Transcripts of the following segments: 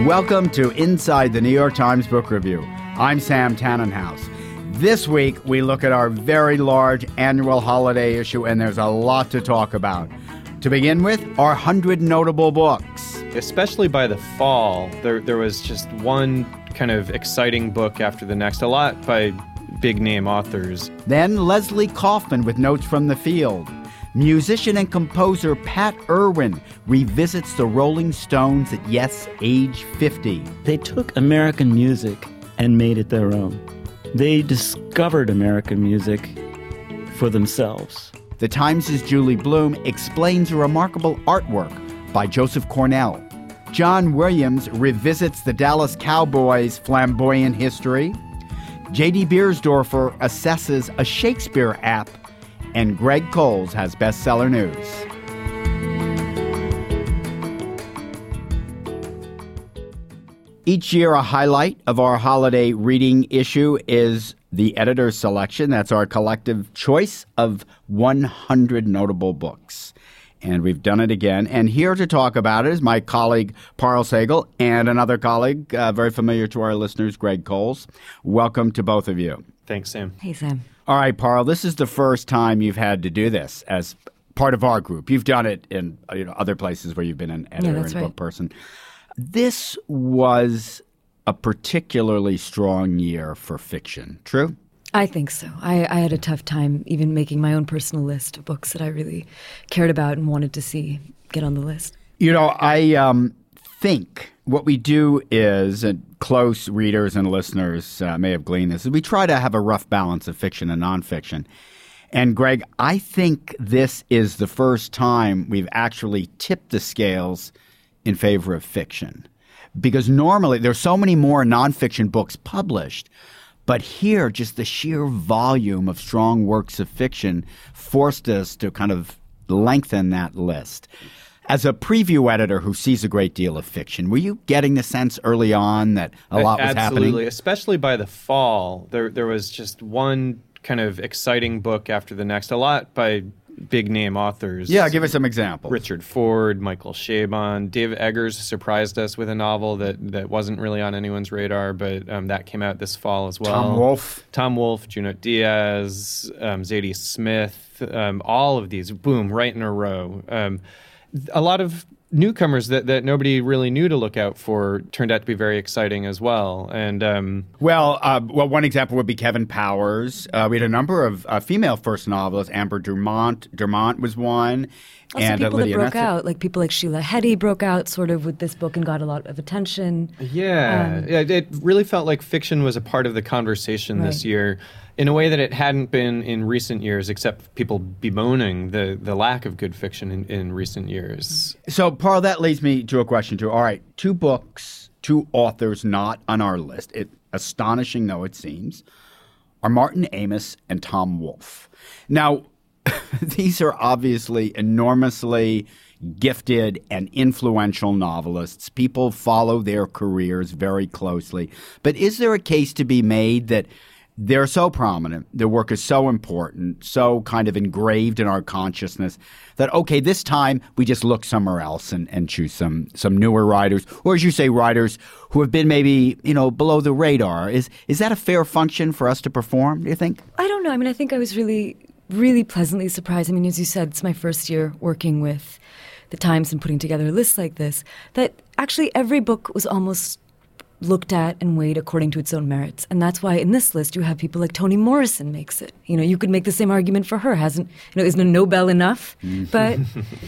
Welcome to Inside the New York Times Book Review. I'm Sam Tannenhouse. This week, we look at our very large annual holiday issue, and there's a lot to talk about. To begin with, our 100 notable books. Especially by the fall, there was just one kind of exciting book after the next, a lot by big-name authors. Then Leslie Kaufman with Notes from the Field. Musician and composer Pat Irwin revisits the Rolling Stones at, yes, age 50. They took American music and made it their own. They discovered American music for themselves. The Times' Julie Bloom explains a remarkable artwork by Joseph Cornell. John Williams revisits the Dallas Cowboys' flamboyant history. J.D. Beersdorfer assesses a Shakespeare app. And Greg Coles has bestseller news. Each year, a highlight of our holiday reading issue is the editor's selection. That's our collective choice of 100 notable books. And we've done it again. And here to talk about it is my colleague, Parl Sagal, and another colleague, very familiar to our listeners, Greg Coles. Welcome to both of you. Thanks, Sam. Hey, Sam. All right, Parl, this is the first time you've had to do this as part of our group. You've done it in other places where you've been an editor and book person. This was a particularly strong year for fiction, true? I think so. I had a tough time even making my own personal list of books that I really cared about and wanted to see get on the list. I think what we do is, and close readers and listeners may have gleaned this, is we try to have a rough balance of fiction and nonfiction. And Greg, I think this is the first time we've actually tipped the scales in favor of fiction. Because normally there's so many more nonfiction books published, but here just the sheer volume of strong works of fiction forced us to kind of lengthen that list. As a preview editor who sees a great deal of fiction, were you getting the sense early on that a lot was happening? Absolutely. Especially by the fall, there was just one kind of exciting book after the next, a lot by big-name authors. Yeah, give us some examples. Richard Ford, Michael Chabon. David Eggers surprised us with a novel that wasn't really on anyone's radar, but that came out this fall as well. Tom Wolfe, Junot Diaz, Zadie Smith, all of these, boom, right in a row. A lot of newcomers that nobody really knew to look out for turned out to be very exciting as well. And one example would be Kevin Powers. We had a number of female first novelists. Amber Dumont was one. Also, and people Lydia that broke Nesset. out, like people like Sheila Heti broke out sort of with this book and got a lot of attention. Yeah, it really felt like fiction was a part of the conversation this year in a way that it hadn't been in recent years, except people bemoaning the lack of good fiction in recent years. So, Parl, that leads me to a question, too. All right, 2 books, 2 authors not on our list, astonishing though it seems, are Martin Amis and Tom Wolfe. Now, these are obviously enormously gifted and influential novelists. People follow their careers very closely. But is there a case to be made that they're so prominent, their work is so important, so kind of engraved in our consciousness that, okay, this time we just look somewhere else and choose some newer writers, or as you say, writers who have been maybe, below the radar. Is that a fair function for us to perform, do you think? I don't know. I mean, I think I was really pleasantly surprised. I mean, as you said, it's my first year working with the Times and putting together a list like this, that actually every book was almost looked at and weighed according to its own merits. And that's why in this list you have people like Toni Morrison makes it. You could make the same argument for her. Isn't a Nobel enough? But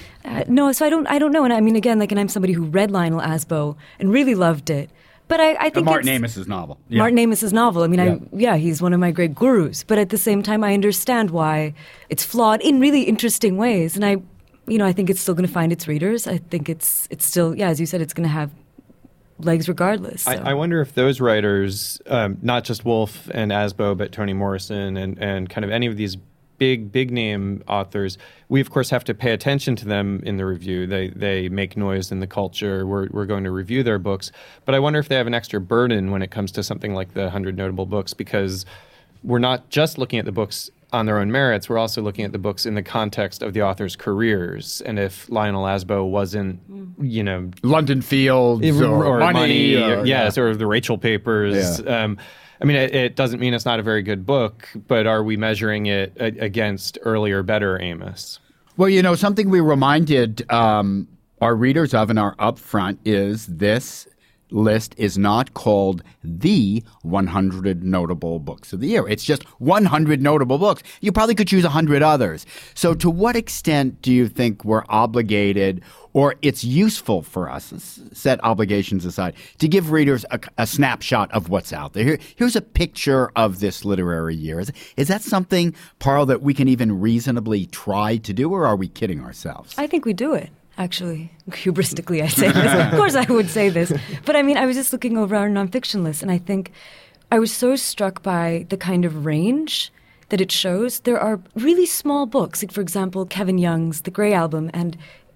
no, so I don't know. And I mean, again, and I'm somebody who read Lionel Asbo and really loved it. But I think Martin Amis's novel. Yeah. Martin Amis's novel. I mean, he's one of my great gurus. But at the same time, I understand why it's flawed in really interesting ways. And I think it's still going to find its readers. I think it's still, as you said, it's going to have legs regardless. So. I wonder if those writers, not just Wolfe and Asbo, but Toni Morrison and kind of any of these big name authors, we of course have to pay attention to them in the review. They make noise in the culture. We're going to review their books. But I wonder if they have an extra burden when it comes to something like the 100 Notable Books, because we're not just looking at the books on their own merits. We're also looking at the books in the context of the authors' careers. And if Lionel Asbo wasn't, London Fields or Money or the Rachel Papers. Yeah. It doesn't mean it's not a very good book, but are we measuring it against earlier, better Amos? Well, something we reminded our readers of in our upfront is this list is not called the 100 notable books of the year. It's just 100 notable books. You probably could choose 100 others. So to what extent do you think we're obligated, or it's useful for us, set obligations aside, to give readers a snapshot of what's out there? Here's a picture of this literary year. Is that something, Parl, that we can even reasonably try to do, or are we kidding ourselves? I think we do it. Actually, hubristically, I say this. Of course I would say this. But I was just looking over our nonfiction list, and I think I was so struck by the kind of range that it shows. There are really small books, like, for example, Kevin Young's The Grey Album, and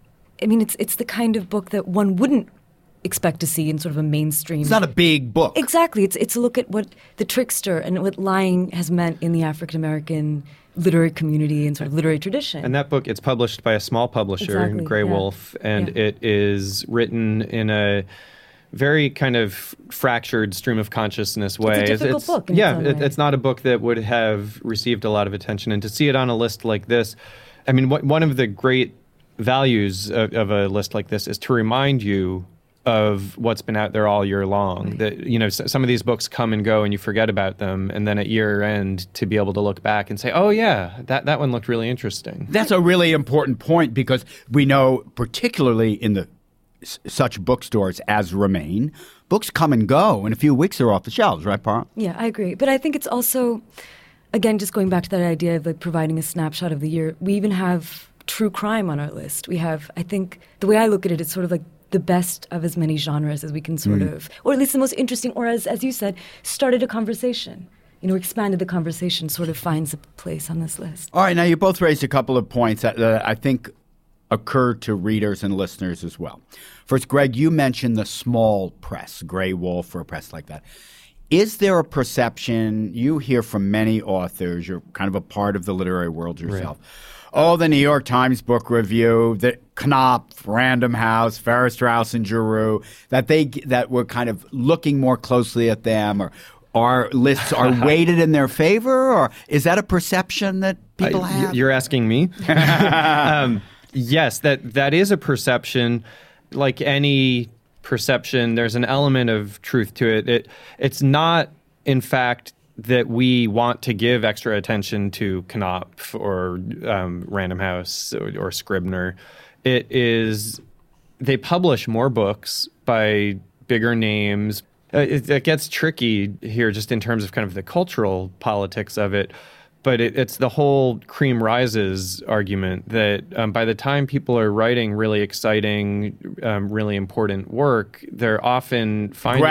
it's the kind of book that one wouldn't expect to see in sort of a mainstream. It's not a big book. Exactly. It's a look at what The Trickster and what lying has meant in the African-American literary community and sort of literary tradition. And that book, it's published by a small publisher, Grey Wolf, and it is written in a very kind of fractured stream of consciousness way. It's a difficult book. It's not a book that would have received a lot of attention. And to see it on a list like this, one of the great values of a list like this is to remind you of what's been out there all year long. Right. That some of these books come and go and you forget about them, and then at year end to be able to look back and say, oh yeah, that one looked really interesting. That's a really important point, because we know, particularly in the such bookstores as Remain, books come and go. In a few weeks they're off the shelves, right, Parl? Yeah, I agree. But I think it's also, again, just going back to that idea of providing a snapshot of the year, we even have true crime on our list. We have, I think, the way I look at it, it's sort of like the best of as many genres as we can sort of, or at least the most interesting, or as you said, started a conversation, expanded the conversation, sort of finds a place on this list. All right, now you both raised a couple of points that I think occur to readers and listeners as well. First, Greg, you mentioned the small press, Grey Wolf or a press like that. Is there a perception, you hear from many authors, you're kind of a part of the literary world yourself, right. Oh, the New York Times Book Review, the Knopf, Random House, Farrar, Straus, and Giroux, that we're kind of looking more closely at them, or our lists are weighted in their favor, or is that a perception that people have? You're asking me? Yes, that is a perception. Like any perception, there's an element of truth to it. It's not, in fact, that we want to give extra attention to Knopf or Random House or Scribner. It is, they publish more books by bigger names. It gets tricky here just in terms of kind of the cultural politics of it. But it's the whole cream rises argument that by the time people are writing really exciting, really important work, they're often finding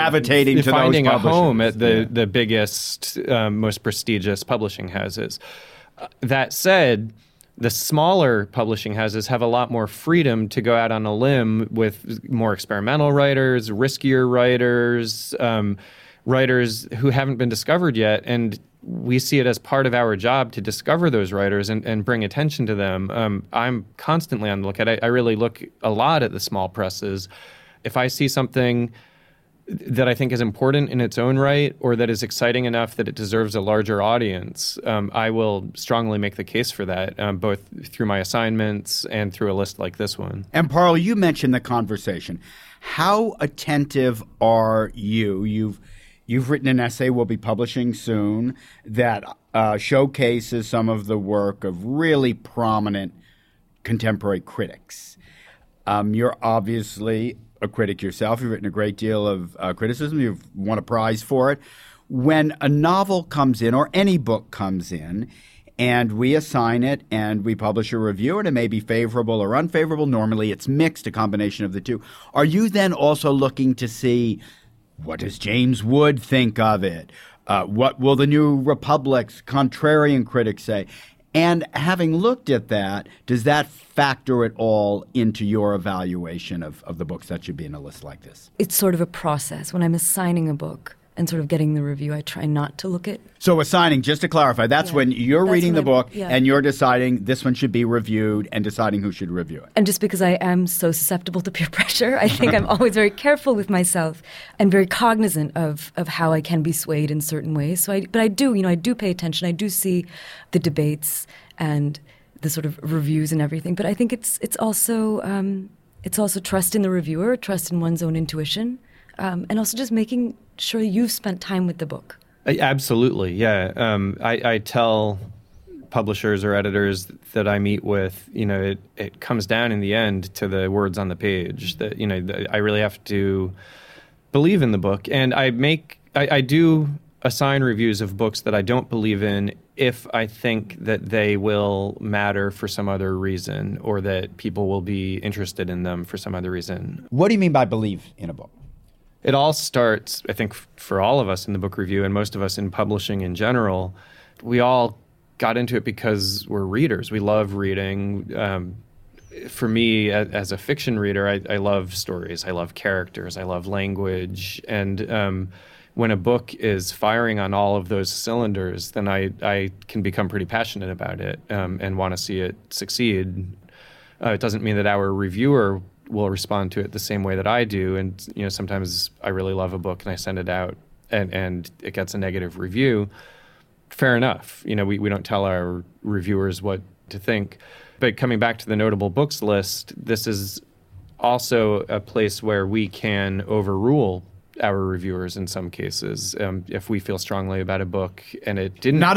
a home at the biggest, most prestigious publishing houses. That said, the smaller publishing houses have a lot more freedom to go out on a limb with more experimental writers, riskier writers, writers who haven't been discovered yet. And we see it as part of our job to discover those writers and bring attention to them. I'm constantly on the lookout. I really look a lot at the small presses. If I see something that I think is important in its own right, or that is exciting enough that it deserves a larger audience, I will strongly make the case for that, both through my assignments and through a list like this one. And Parl, you mentioned the conversation. How attentive are you? You've written an essay we'll be publishing soon that showcases some of the work of really prominent contemporary critics. You're obviously a critic yourself. You've written a great deal of criticism. You've won a prize for it. When a novel comes in, or any book comes in, and we assign it and we publish a review, and it may be favorable or unfavorable. Normally it's mixed, a combination of the two. Are you then also looking to see, what does James Wood think of it? What will the New Republic's contrarian critics say? And having looked at that, does that factor at all into your evaluation of the books that should be in a list like this? It's sort of a process. When I'm assigning a book, and sort of getting the review, I try not to look at. So assigning, just to clarify, that's when you're reading the book and you're deciding this one should be reviewed and deciding who should review it. And just because I am so susceptible to peer pressure, I think I'm always very careful with myself and very cognizant of how I can be swayed in certain ways. But I do pay attention. I do see the debates and the sort of reviews and everything. But I think it's also trust in the reviewer, trust in one's own intuition, and also just making sure you've spent time with the book. Absolutely, yeah. I tell publishers or editors that I meet with, it comes down in the end to the words on the page. That I really have to believe in the book, and I do assign reviews of books that I don't believe in if I think that they will matter for some other reason, or that people will be interested in them for some other reason. What do you mean by believe in a book? It all starts, I think, for all of us in the book review and most of us in publishing in general, we all got into it because we're readers. We love reading. For me, as a fiction reader, I love stories. I love characters. I love language. And when a book is firing on all of those cylinders, then I can become pretty passionate about it and want to see it succeed. It doesn't mean that our reviewer will respond to it the same way that I do. And, sometimes I really love a book and I send it out and it gets a negative review. Fair enough. We don't tell our reviewers what to think. But coming back to the notable books list, this is also a place where we can overrule our reviewers in some cases if we feel strongly about a book and it didn't. Not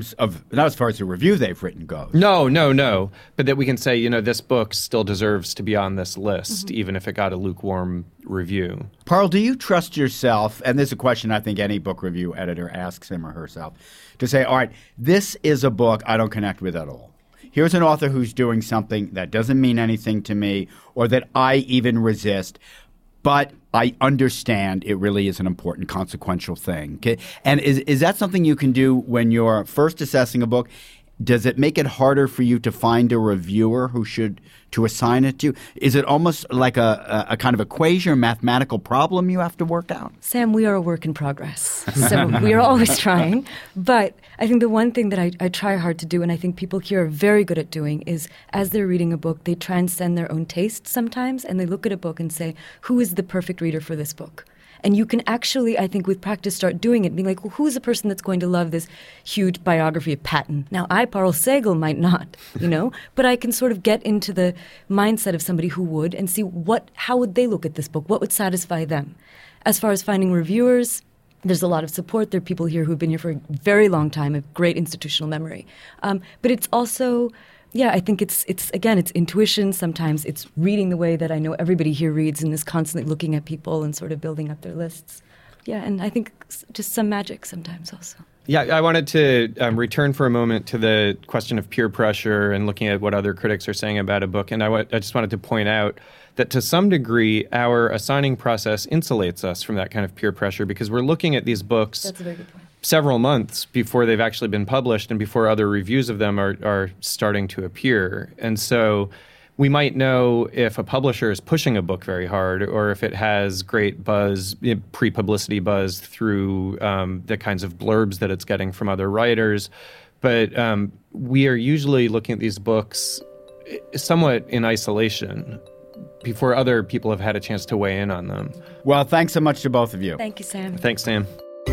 as far as the review they've written goes. No. But that we can say, this book still deserves to be on this list, even if it got a lukewarm review. Parul, do you trust yourself, and this is a question I think any book review editor asks him or herself, to say, all right, this is a book I don't connect with at all. Here's an author who's doing something that doesn't mean anything to me or that I even resist, but I understand it really is an important, consequential thing. Okay? And is that something you can do when you're first assessing a book? Does it make it harder for you to find a reviewer to assign it to? Is it almost like a kind of equation or mathematical problem you have to work out? Sam, we are a work in progress. So we are always trying. But I think the one thing that I try hard to do, and I think people here are very good at doing, is as they're reading a book, they transcend their own taste sometimes, and they look at a book and say, who is the perfect reader for this book? And you can actually, I think, with practice, start doing it. Being like, well, who's the person that's going to love this huge biography of Patton? Now, Parul Sehgal, might not, but I can sort of get into the mindset of somebody who would and see how would they look at this book? What would satisfy them? As far as finding reviewers, there's a lot of support. There are people here who've been here for a very long time, have great institutional memory. But it's also... Yeah, I think it's intuition. Sometimes it's reading the way that I know everybody here reads and is constantly looking at people and sort of building up their lists. Yeah, and I think just some magic sometimes also. Yeah, I wanted to return for a moment to the question of peer pressure and looking at what other critics are saying about a book. And I just wanted to point out that to some degree, our assigning process insulates us from that kind of peer pressure because we're looking at these books. That's a very good point. Several months before they've actually been published and before other reviews of them are starting to appear. And so we might know if a publisher is pushing a book very hard or if it has great buzz, pre-publicity buzz through the kinds of blurbs that it's getting from other writers. But we are usually looking at these books somewhat in isolation before other people have had a chance to weigh in on them. Well, thanks so much to both of you. Thank you, Sam. Thanks, Sam.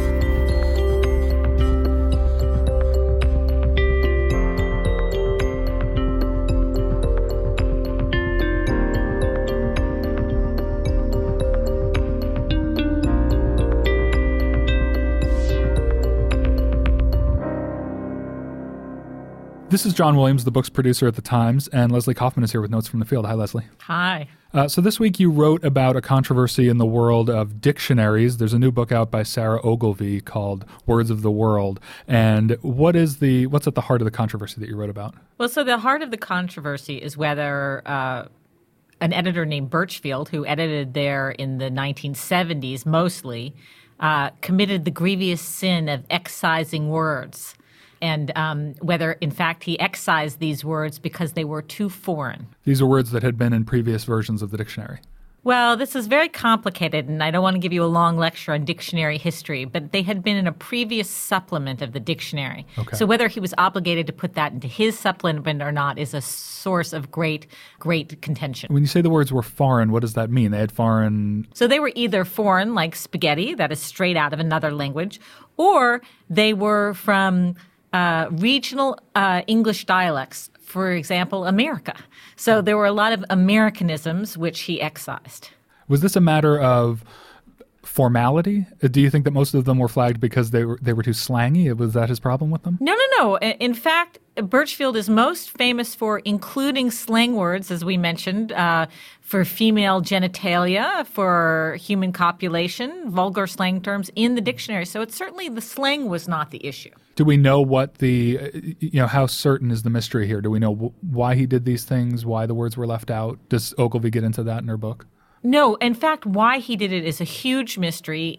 This is John Williams, the book's producer at The Times, and Leslie Kaufman is here with Notes from the Field. Hi, Leslie. Hi. So this week you wrote about a controversy in the world of dictionaries. There's a new book out by Sarah Ogilvie called Words of the World. And what's at the heart of the controversy that you wrote about? Well, so the heart of the controversy is whether an editor named Birchfield, who edited there in the 1970s mostly, committed the grievous sin of excising words. And whether, in fact, he excised these words because they were too foreign. These are words that had been in previous versions of the dictionary. Well, this is very complicated, and I don't want to give you a long lecture on dictionary history, but they had been in a previous supplement of the dictionary. Okay. So whether he was obligated to put that into his supplement or not is a source of great contention. When you say the words were foreign, what does that mean? They had foreign... So they were either foreign, like spaghetti, that is straight out of another language, or they were from regional English dialects. For example, America. So there were a lot of Americanisms which he excised. Was this a matter of formality? Do you think that most of them were flagged because they were too slangy? Was that his problem with them? No. In fact, Birchfield is most famous for including slang words, as we mentioned, for female genitalia, for human copulation, vulgar slang terms in the dictionary. So it's certainly the slang was not the issue. Do we know what how certain is the mystery here? Do we know why he did these things, why the words were left out? Does Ogilvy get into that in her book? No. In fact, why he did it is a huge mystery.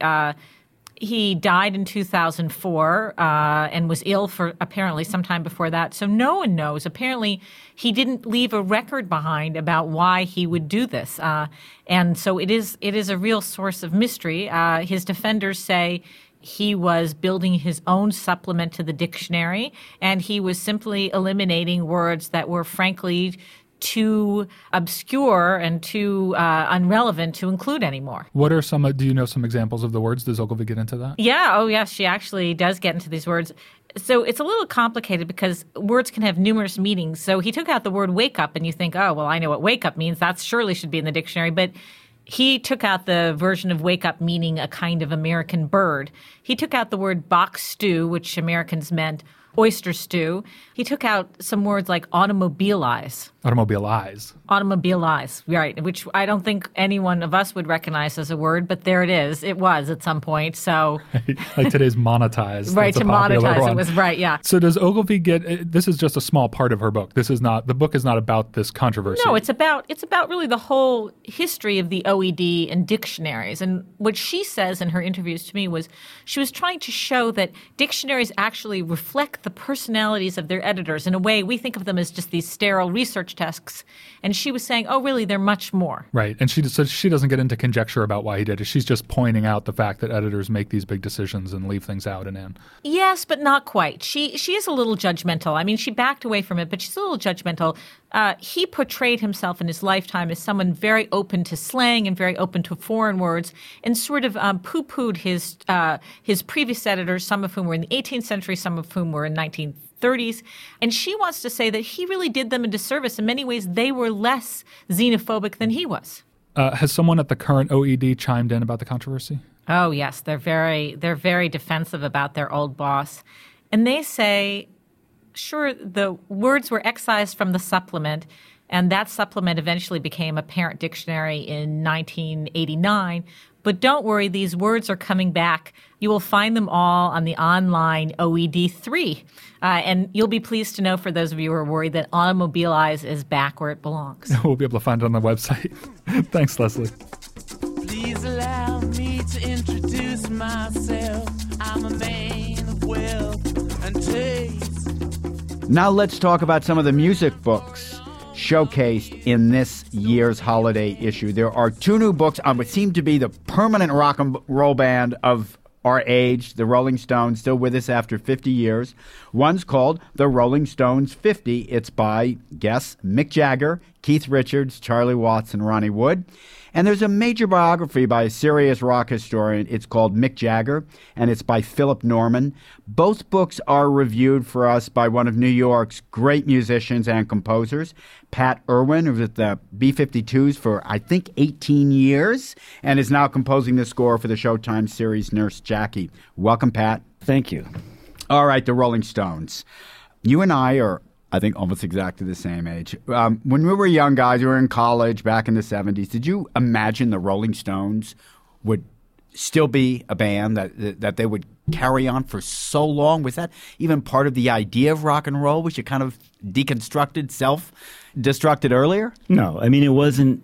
He died in 2004 and was ill for apparently some time before that. So no one knows. Apparently, he didn't leave a record behind about why he would do this. And so it is a real source of mystery. His defenders say he was building his own supplement to the dictionary, and he was simply eliminating words that were frankly too obscure and too unrelevant to include anymore. What are some? Do you know some examples of the words? Does Ogilvy get into that? Yeah. Oh, yes. She actually does get into these words. So it's a little complicated because words can have numerous meanings. So he took out the word wake up, and you think, oh, well, I know what wake up means. That surely should be in the dictionary. But he took out the version of wake up meaning a kind of American bird. He took out the word box stew, which Americans meant oyster stew. He took out some words like automobilize. Automobilize, right, which I don't think any one of us would recognize as a word, but there it is. It was at some point, so... like today's monetize. Right, to monetize it was right, yeah. So does Ogilvy get... This is just a small part of her book. The book is not about this controversy. No, it's about really the whole history of the OED and dictionaries. And what she says in her interviews to me was she was trying to show that dictionaries actually reflect the personalities of their editors. In a way, we think of them as just these sterile research tasks. And she was saying, oh, really, they're much more. Right. And she doesn't get into conjecture about why he did it. She's just pointing out the fact that editors make these big decisions and leave things out and in. Yes, but not quite. She is a little judgmental. I mean, she backed away from it, but she's a little judgmental. He portrayed himself in his lifetime as someone very open to slang and very open to foreign words, and sort of poo-pooed his previous editors, some of whom were in the 18th century, some of whom were in 1930s. And she wants to say that he really did them a disservice. In many ways, they were less xenophobic than he was. Has someone at the current OED chimed in about the controversy? Oh, yes. They're very defensive about their old boss. And they say, sure, the words were excised from the supplement, and that supplement eventually became a parent dictionary in 1989. But don't worry, these words are coming back. You will find them all on the online OED3. And you'll be pleased to know, for those of you who are worried, that automobilize is back where it belongs. We'll be able to find it on the website. Thanks, Leslie. Please allow me to introduce myself. I'm a man of wealth and taste. Now let's talk about some of the music books showcased in this year's holiday issue. There are two new books on what seem to be the permanent rock and roll band of our age, the Rolling Stones, still with us after 50 years. One's called The Rolling Stones 50. It's by, guess, Mick Jagger, Keith Richards, Charlie Watts, and Ronnie Wood. And there's a major biography by a serious rock historian. It's called Mick Jagger, and it's by Philip Norman. Both books are reviewed for us by one of New York's great musicians and composers, Pat Irwin, who was at the B-52s for, I think, 18 years, and is now composing the score for the Showtime series Nurse Jackie. Welcome, Pat. Thank you. All right, the Rolling Stones. You and I are, I think, almost exactly the same age. When we were young guys, we were in college back in the 70s. Did you imagine the Rolling Stones would still be a band that they would carry on for so long? Was that even part of the idea of rock and roll, which you kind of deconstructed, self-destructed earlier? No, I mean, it wasn't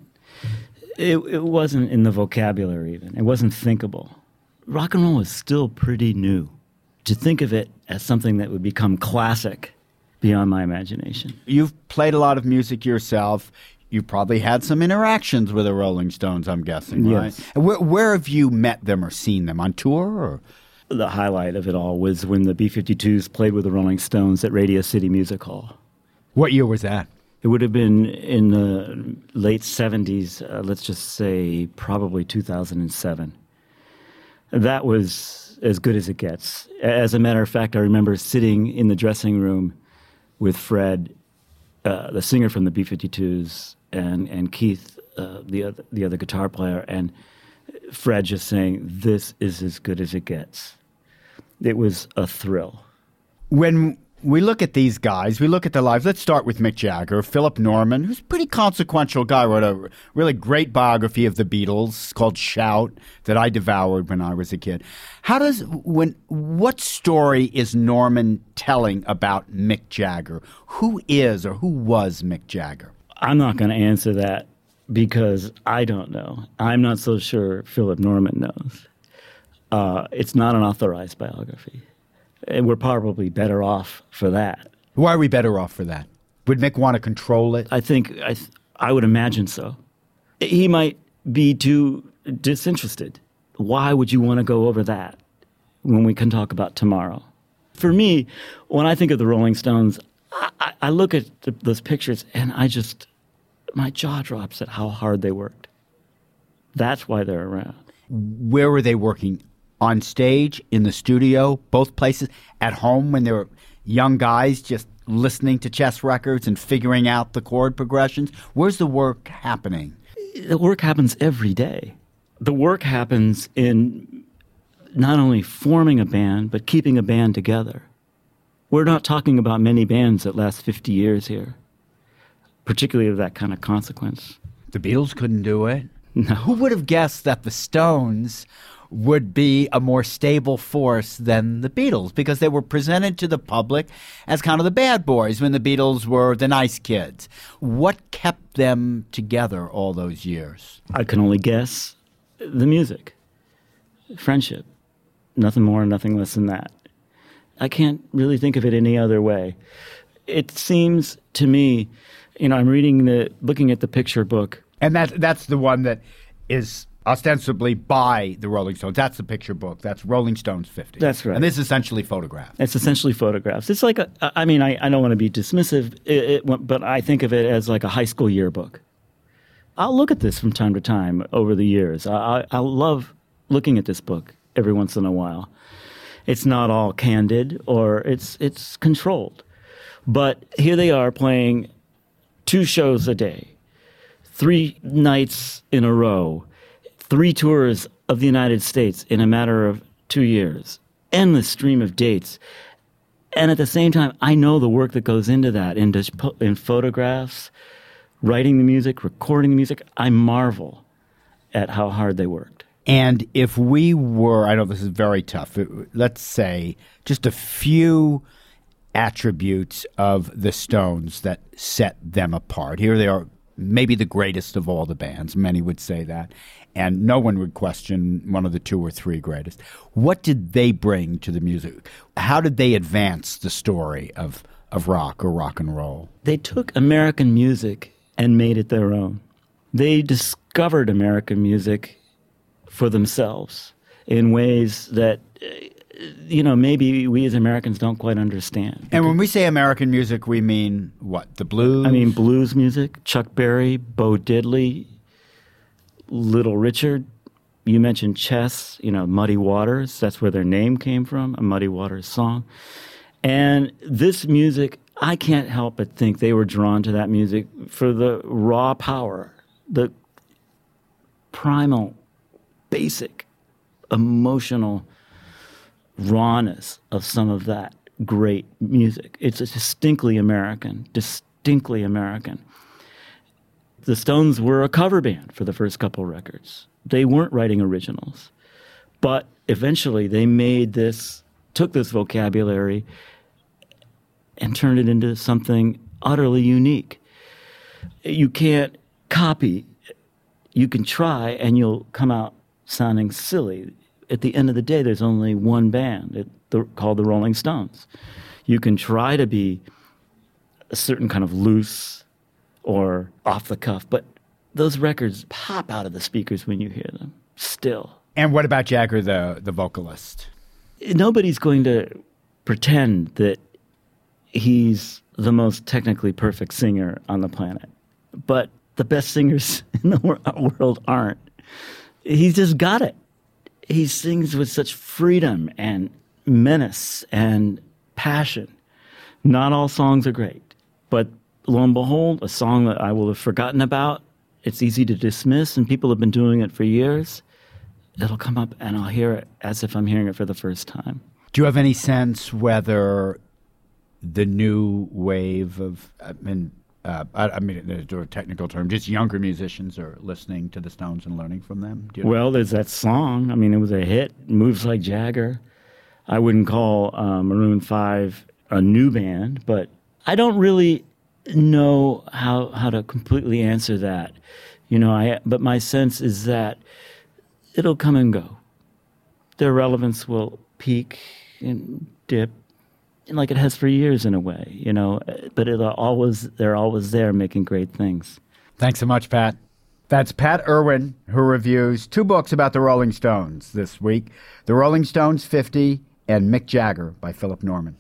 in the vocabulary even. It wasn't thinkable. Rock and roll was still pretty new. To think of it as something that would become classic, beyond my imagination. You've played a lot of music yourself. you probably had some interactions with the Rolling Stones, I'm guessing, right? Yes. And where have you met them or seen them? On tour? Or? The highlight of it all was when the B-52s played with the Rolling Stones at Radio City Music Hall. What year was that? It would have been in the late 70s, let's just say probably 2007. That was as good as it gets. As a matter of fact, I remember sitting in the dressing room with Fred, the singer from the B-52s, and Keith, the other guitar player, and Fred just saying, "This is as good as it gets." It was a thrill. When we look at these guys, we look at their lives. Let's start with Mick Jagger. Philip Norman, who's a pretty consequential guy, wrote a really great biography of the Beatles called Shout that I devoured when I was a kid. What story is Norman telling about Mick Jagger? Who is or who was Mick Jagger? I'm not going to answer that because I don't know. I'm not so sure Philip Norman knows. It's not an authorized biography. And we're probably better off for that. Why are we better off for that? Would Mick want to control it? I think I would imagine so. He might be too disinterested. Why would you want to go over that when we can talk about tomorrow? For me, when I think of the Rolling Stones, I look at those pictures and my jaw drops at how hard they worked. That's why they're around. Where were they working? On stage, in the studio, both places, at home when they were young guys just listening to chess records and figuring out the chord progressions? Where's the work happening? The work happens every day. The work happens in not only forming a band, but keeping a band together. We're not talking about many bands that last 50 years here, particularly of that kind of consequence. The Beatles couldn't do it. No. Who would have guessed that the Stones would be a more stable force than the Beatles, because they were presented to the public as kind of the bad boys when the Beatles were the nice kids. What kept them together all those years? I can only guess. The music. Friendship. Nothing more, nothing less than that. I can't really think of it any other way. It seems to me, I'm looking at the picture book. And that's the one that is ostensibly by the Rolling Stones. That's the picture book. That's Rolling Stones 50. That's right. And this is essentially photographs. It's essentially photographs. It's like I don't want to be dismissive, but I think of it as like a high school yearbook. I'll look at this from time to time over the years. I love looking at this book every once in a while. It's not all candid or it's controlled. But here they are playing 2 shows a day, 3 nights in a row, 3 tours of the United States in a matter of 2 years, endless stream of dates. And at the same time, I know the work that goes into that, in photographs, writing the music, recording the music. I marvel at how hard they worked. And if we were, I know this is very tough, let's say just a few attributes of the Stones that set them apart. Here they are, maybe the greatest of all the bands. Many would say that. And no one would question one of the 2 or 3 greatest. What did they bring to the music? How did they advance the story of rock or rock and roll? They took American music and made it their own. They discovered American music for themselves in ways that, maybe we as Americans don't quite understand. And when we say American music, we mean what? The blues? I mean blues music, Chuck Berry, Bo Diddley, Little Richard. You mentioned Chess, Muddy Waters. That's where their name came from, a Muddy Waters song. And this music, I can't help but think they were drawn to that music for the raw power, the primal, basic, emotional rawness of some of that great music. It's distinctly American, distinctly American. The Stones were a cover band for the first couple records. They weren't writing originals. But eventually they took this vocabulary and turned it into something utterly unique. You can't copy. You can try and you'll come out sounding silly. At the end of the day, there's only one band called the Rolling Stones. You can try to be a certain kind of loose or off the cuff, but those records pop out of the speakers when you hear them, still. And what about Jagger, the vocalist? Nobody's going to pretend that he's the most technically perfect singer on the planet. But the best singers in the world aren't. He's just got it. He sings with such freedom and menace and passion. Not all songs are great, but lo and behold, a song that I will have forgotten about, it's easy to dismiss, and people have been doing it for years. It'll come up, and I'll hear it as if I'm hearing it for the first time. Do you have any sense whether the new wave of, I mean, there's a technical term, just younger musicians are listening to the Stones and learning from them? Do you know? Well, there's that song. I mean, it was a hit, Moves Like Jagger. I wouldn't call Maroon 5 a new band, but I don't really know how to completely answer that. But my sense is that it'll come and go. Their relevance will peak and dip, like it has for years in a way, but they're always there making great things. Thanks so much, Pat. That's Pat Irwin, who reviews 2 books about the Rolling Stones this week, The Rolling Stones 50 and Mick Jagger by Philip Norman.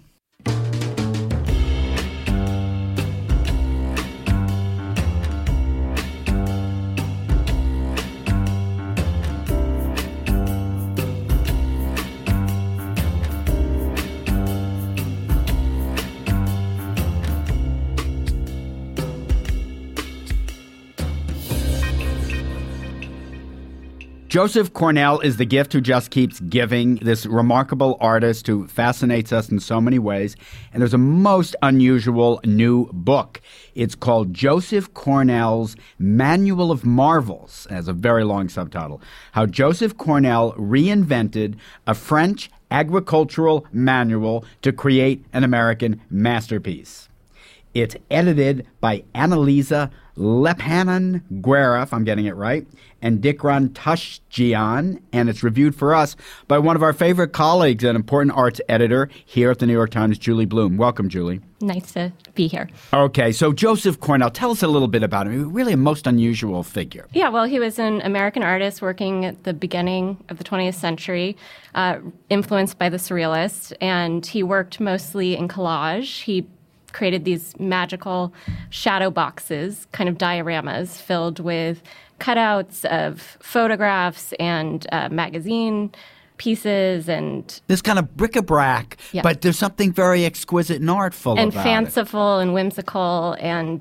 Joseph Cornell is the gift who just keeps giving, this remarkable artist who fascinates us in so many ways. And there's a most unusual new book. It's called Joseph Cornell's Manual of Marvels. It has a very long subtitle. How Joseph Cornell reinvented a French agricultural manual to create an American masterpiece. It's edited by Annalisa Lephanen-Guerra, if I'm getting it right, and Dikran Tashjian, and it's reviewed for us by one of our favorite colleagues, an important arts editor here at the New York Times, Julie Bloom. Welcome, Julie. Nice to be here. Okay, so Joseph Cornell, tell us a little bit about him. Really a most unusual figure. Yeah, well, he was an American artist working at the beginning of the 20th century, influenced by the Surrealists, and he worked mostly in collage. He created these magical shadow boxes, kind of dioramas, filled with cutouts of photographs and magazine pieces and this kind of bric-a-brac, yeah. But there's something very exquisite and artful and about fanciful it. And whimsical, and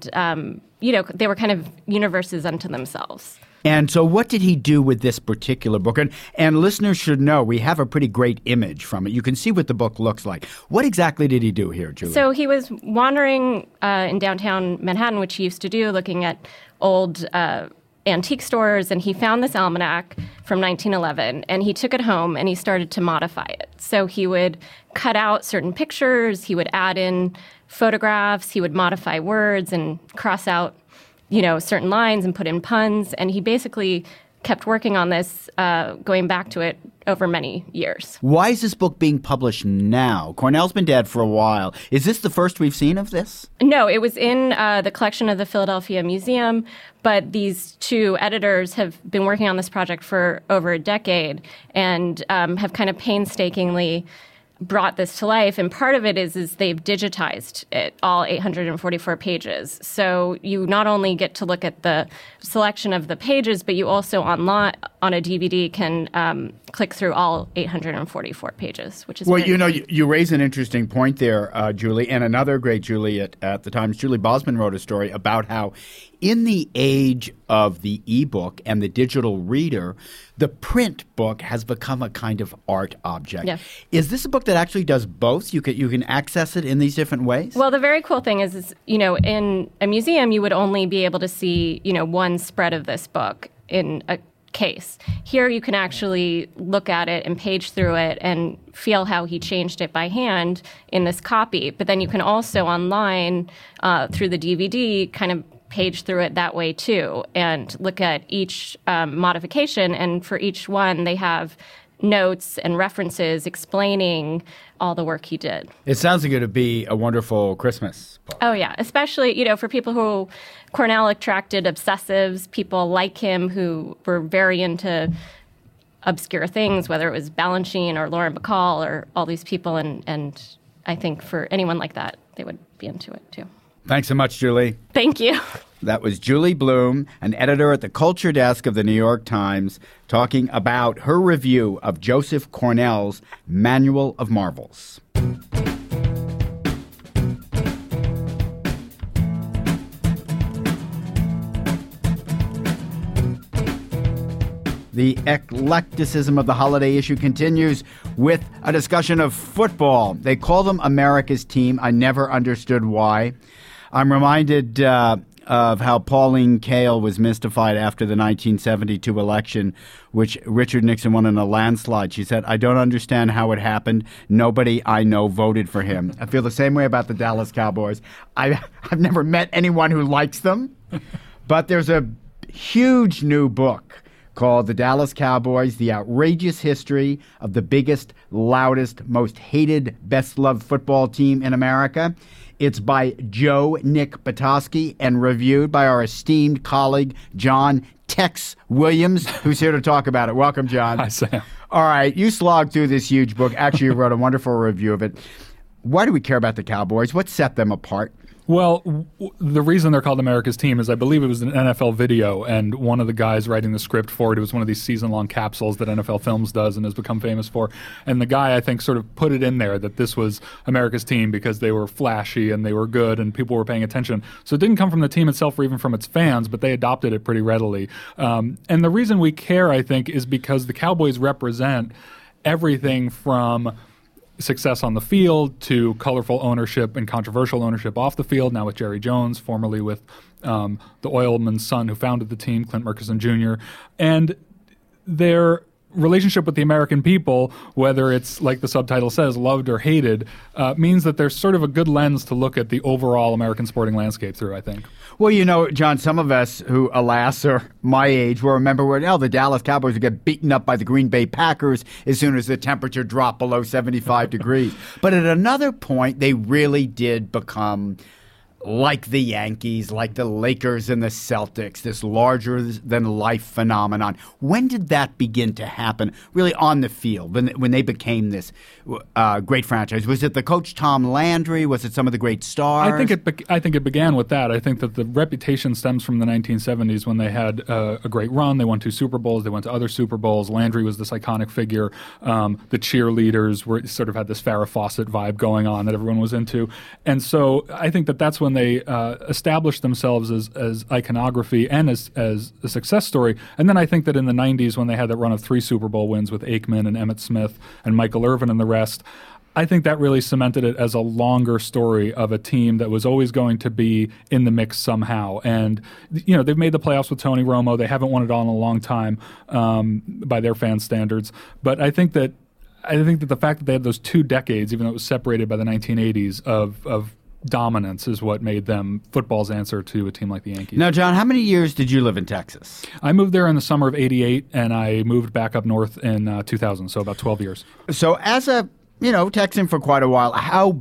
they were kind of universes unto themselves. And so what did he do with this particular book? And listeners should know we have a pretty great image from it. You can see what the book looks like. What exactly did he do here, Julie? So he was wandering in downtown Manhattan, which he used to do, looking at old antique stores, and he found this almanac from 1911, and he took it home and he started to modify it. So he would cut out certain pictures, he would add in photographs, he would modify words and cross out certain lines and put in puns. And he basically kept working on this, going back to it over many years. Why is this book being published now? Cornell's been dead for a while. Is this the first we've seen of this? No, it was in the collection of the Philadelphia Museum, but these 2 editors have been working on this project for over a decade and have kind of painstakingly brought this to life, and part of it is they've digitized it, all 844 pages. So you not only get to look at the selection of the pages, but you also online on a DVD can click through all 844 pages, which is well. You raise an interesting point there, Julie, and another great Julie at the Times, Julie Bosman, wrote a story about how in the age of the e-book and the digital reader, the print book has become a kind of art object. Yeah. Is this a book that actually does both? You can access it in these different ways? Well, the very cool thing is in a museum, you would only be able to see, one spread of this book in a case. Here you can actually look at it and page through it and feel how he changed it by hand in this copy. But then you can also online through the DVD kind of page through it that way too and look at each modification. And for each one, they have notes and references explaining all the work he did. It sounds like it would be a wonderful Christmas book. Oh, yeah. Especially, for people who Cornell attracted obsessives, people like him who were very into obscure things, whether it was Balanchine or Lauren Bacall or all these people. And I think for anyone like that, they would be into it, too. Thanks so much, Julie. Thank you. That was Julie Blume, an editor at the Culture Desk of the New York Times, talking about her review of Joseph Cornell's Manual of Marvels. The eclecticism of the holiday issue continues with a discussion of football. They call them America's team. I never understood why. I'm reminded of how Pauline Kael was mystified after the 1972 election, which Richard Nixon won in a landslide. She said, "I don't understand how it happened. Nobody I know voted for him." I feel the same way about the Dallas Cowboys. I've never met anyone who likes them, but there's a huge new book called The Dallas Cowboys, The Outrageous History of the Biggest, Loudest, Most Hated, Best-Loved Football Team in America. It's by Joe Nick Petoskey and reviewed by our esteemed colleague, John Tex Williams, who's here to talk about it. Welcome, John. Hi, Sam. All right, you slogged through this huge book. Actually, you wrote a wonderful review of it. Why do we care about the Cowboys? What set them apart? Well, the reason they're called America's Team is I believe it was an NFL video, and one of the guys writing the script for it was one of these season-long capsules that NFL Films does and has become famous for. And the guy, I think, sort of put it in there that this was America's Team because they were flashy and they were good and people were paying attention. So it didn't come from the team itself or even from its fans, but they adopted it pretty readily. And the reason we care, I think, is because the Cowboys represent everything from success on the field to colorful ownership and controversial ownership off the field, now with Jerry Jones, formerly with the oilman's son who founded the team, Clint Murchison Jr., and their relationship with the American people, whether it's, like the subtitle says, loved or hated, means that there's sort of a good lens to look at the overall American sporting landscape through, I think. Well, John, some of us who, alas, are my age will remember when the Dallas Cowboys would get beaten up by the Green Bay Packers as soon as the temperature dropped below 75 degrees. But at another point, they really did become like the Yankees, like the Lakers and the Celtics, this larger-than-life phenomenon. When did that begin to happen, really on the field, when they became this great franchise? Was it the coach Tom Landry? Was it some of the great stars? I think it began with that. I think that the reputation stems from the 1970s when they had a great run. They won 2 Super Bowls. They went to other Super Bowls. Landry was this iconic figure. The cheerleaders were sort of had this Farrah Fawcett vibe going on that everyone was into. And so I think that that's when they established themselves as iconography and as a success story. And then I think that in the 90s, when they had that run of 3 Super Bowl wins with Aikman and Emmitt Smith and Michael Irvin and the rest, I think that really cemented it as a longer story of a team that was always going to be in the mix somehow. And, they've made the playoffs with Tony Romo. They haven't won it all in a long time by their fan standards. But I think that the fact that they had those 2 decades, even though it was separated by the 1980s, of dominance is what made them football's answer to a team like the Yankees. Now, John, how many years did you live in Texas? I moved there in the summer of '88, and I moved back up north in 2000, so about 12 years. So as a, Texan for quite a while, how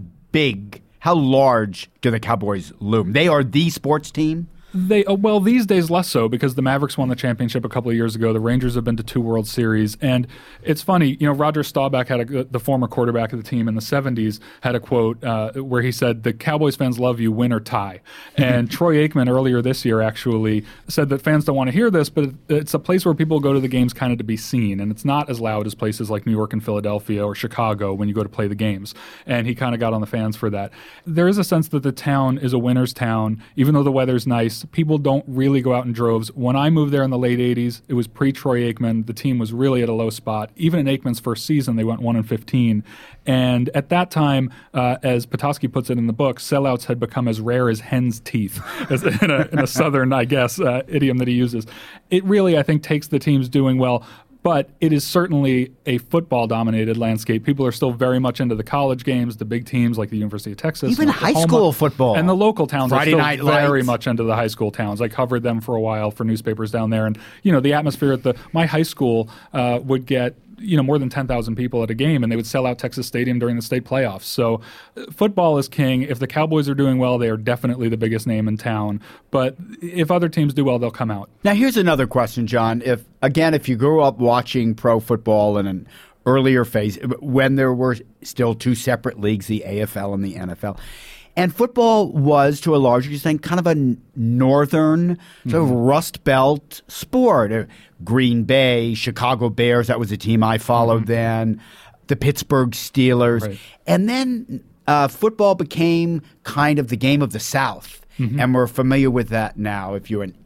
large do the Cowboys loom? They are the sports team? Well, these days less so because the Mavericks won the championship a couple of years ago. The Rangers have been to 2 World Series. And it's funny, Roger Staubach the former quarterback of the team in the 70s, had a quote where he said, "The Cowboys fans love you, win or tie." And Troy Aikman earlier this year actually said that fans don't want to hear this, but it's a place where people go to the games kind of to be seen. And it's not as loud as places like New York and Philadelphia or Chicago when you go to play the games. And he kind of got on the fans for that. There is a sense that the town is a winner's town, even though the weather's nice. People don't really go out in droves. When I moved there in the late 80s, it was pre-Troy Aikman. The team was really at a low spot. Even in Aikman's first season, they went 1-15. And at that time, as Petoskey puts it in the book, sellouts had become as rare as hen's teeth, in a southern, I guess, idiom that he uses. It really, I think, takes the teams doing well. But it is certainly a football-dominated landscape. People are still very much into the college games, the big teams like the University of Texas. Even high school football. And the local towns Friday are still very lights. much into the high school towns. I covered them for a while for newspapers down there. And, the atmosphere at my high school would get more than 10,000 people at a game, and they would sell out Texas Stadium during the state playoffs. So football is king. If the Cowboys are doing well, they are definitely the biggest name in town. But if other teams do well, they'll come out. Now, here's another question, John. If you grew up watching pro football in an earlier phase, when there were still two separate leagues, the AFL and the NFL, and football was, to a large extent, kind of a northern sort of Rust Belt sport. Green Bay, Chicago Bears, that was a team I followed then, the Pittsburgh Steelers. Right. And then football became kind of the game of the South. And we're familiar with that now. If you're an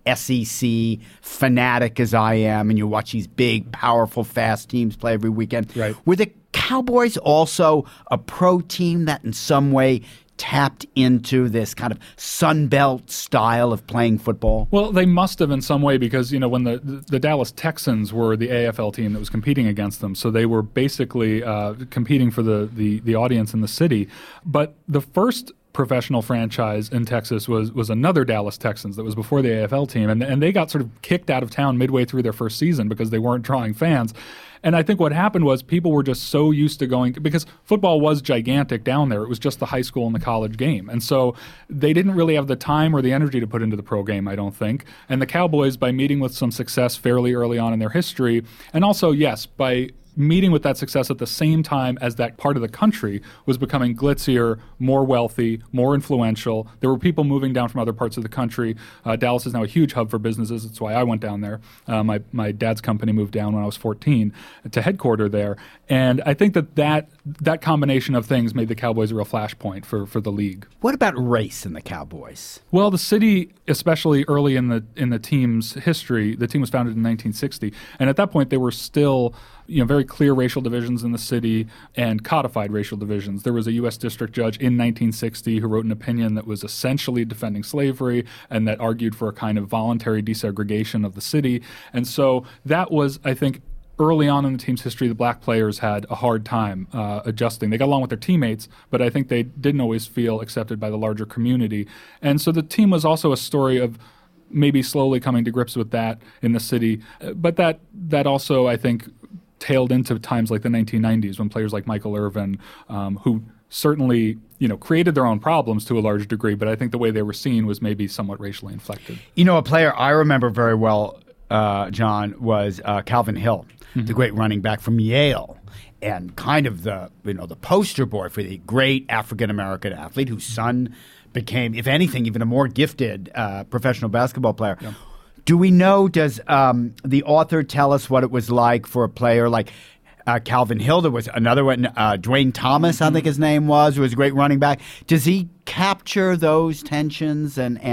SEC fanatic as I am and you watch these big, powerful, fast teams play every weekend. Right. Were the Cowboys also a pro team that in some way tapped into this kind of Sun Belt style of playing football? Well, they must have in some way because, when the Dallas Texans were the AFL team that was competing against them, so they were basically competing for the audience in the city. But the first professional franchise in Texas was another Dallas Texans that was before the AFL team, and they got sort of kicked out of town midway through their first season because they weren't drawing fans. And I think what happened was people were just so used to going, because football was gigantic down there. It was just the high school and the college game. And so they didn't really have the time or the energy to put into the pro game, I don't think. And the Cowboys, by meeting with some success fairly early on in their history, and also, yes, by meeting with that success at the same time as that part of the country was becoming glitzier, more wealthy, more influential. There were people moving down from other parts of the country. Dallas is now a huge hub for businesses. That's why I went down there. My dad's company moved down when I was 14 to headquarter there. And I think that combination of things made the Cowboys a real flashpoint for the league. What about race in the Cowboys? Well, the city, especially early in the team's history, the team was founded in 1960. And at that point, they were still very clear racial divisions in the city and codified racial divisions. There was a U.S. district judge in 1960 who wrote an opinion that was essentially defending slavery and that argued for a kind of voluntary desegregation of the city. And so that was, I think, early on in the team's history, the black players had a hard time adjusting. They got along with their teammates, but I think they didn't always feel accepted by the larger community. And so the team was also a story of maybe slowly coming to grips with that in the city. But that also, I think, tailed into times like the 1990s when players like Michael Irvin, who certainly created their own problems to a large degree, but I think the way they were seen was maybe somewhat racially inflected. A player I remember very well, John, was Calvin Hill, the great running back from Yale, and kind of the poster boy for the great African-American athlete whose son became, if anything, even a more gifted professional basketball player. Yeah. Do we know, does the author tell us what it was like for a player like Calvin Hill? There was another one, Dwayne Thomas, I think his name was, who was a great running back. Does he capture those tensions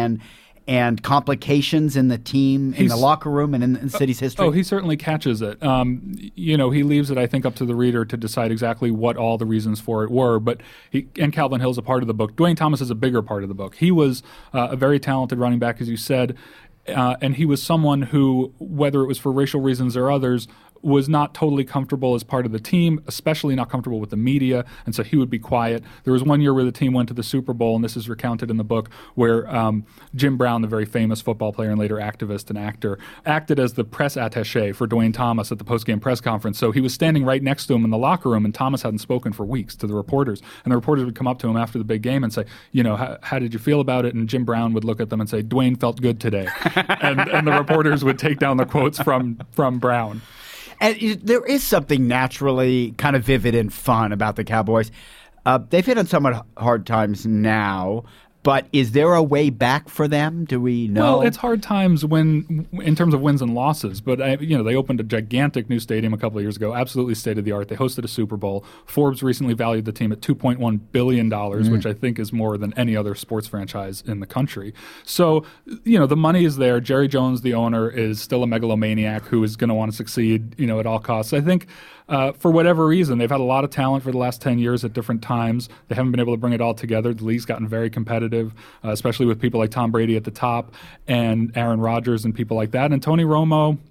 and complications in the team, in the locker room, and in the city's history? Oh, he certainly catches it. He leaves it, I think, up to the reader to decide exactly what all the reasons for it were. But and Calvin Hill's a part of the book. Dwayne Thomas is a bigger part of the book. He was a very talented running back, as you said. And he was someone who, whether it was for racial reasons or others, was not totally comfortable as part of the team, especially not comfortable with the media, and so he would be quiet. There was one year where the team went to the Super Bowl, and this is recounted in the book, where Jim Brown, the very famous football player and later activist and actor, acted as the press attaché for Dwayne Thomas at the postgame press conference. So he was standing right next to him in the locker room, and Thomas hadn't spoken for weeks to the reporters. And the reporters would come up to him after the big game and say, how did you feel about it? And Jim Brown would look at them and say, Dwayne felt good today. and the reporters would take down the quotes from Brown. And there is something naturally kind of vivid and fun about the Cowboys. They've hit on somewhat hard times now, but is there a way back for them? Do we know? Well, it's hard times in terms of wins and losses, but they opened a gigantic new stadium a couple of years ago, absolutely state of the art. They hosted a Super Bowl. Forbes recently valued the team at $2.1 billion, which I think is more than any other sports franchise in the country. So, the money is there. Jerry Jones, the owner, is still a megalomaniac who is going to want to succeed, at all costs. I think for whatever reason, they've had a lot of talent for the last 10 years at different times. They haven't been able to bring it all together. The league's gotten very competitive, especially with people like Tom Brady at the top and Aaron Rodgers and people like that. And Tony Romo,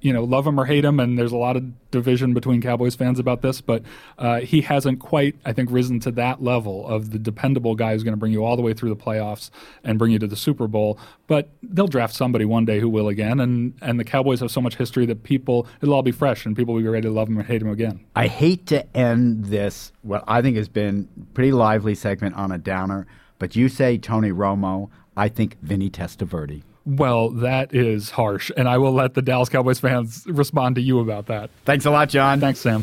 love him or hate him, and there's a lot of division between Cowboys fans about this, but he hasn't quite, I think, risen to that level of the dependable guy who's going to bring you all the way through the playoffs and bring you to the Super Bowl. But they'll draft somebody one day who will again, and the Cowboys have so much history that it'll all be fresh, and people will be ready to love him or hate him again. I hate to end this, what I think has been a pretty lively segment on a downer, but you say Tony Romo, I think Vinny Testaverde. Well, that is harsh, and I will let the Dallas Cowboys fans respond to you about that. Thanks a lot, John. Thanks, Sam.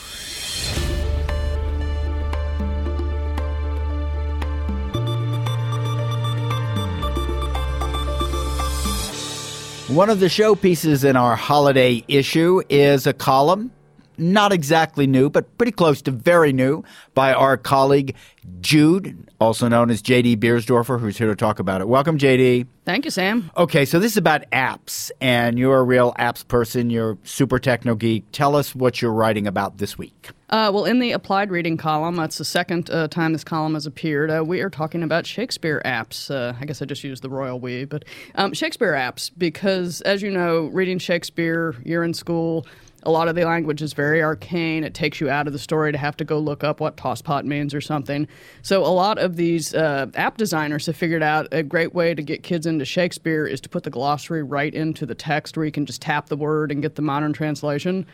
One of the showpieces in our holiday issue is a column, not exactly new, but pretty close to very new, by our colleague Jude, also known as J.D. Beersdorfer, who's here to talk about it. Welcome, J.D. Thank you, Sam. Okay, so this is about apps, and you're a real apps person. You're super techno geek. Tell us what you're writing about this week. Well, in the applied reading column, that's the second time this column has appeared, we are talking about Shakespeare apps. I guess I just used the royal we, but Shakespeare apps, because as you know, reading Shakespeare, you're in school, a lot of the language is very arcane. It takes you out of the story to have to go look up what tosspot means or something. So a lot of these app designers have figured out a great way to get kids into Shakespeare is to put the glossary right into the text where you can just tap the word and get the modern translation.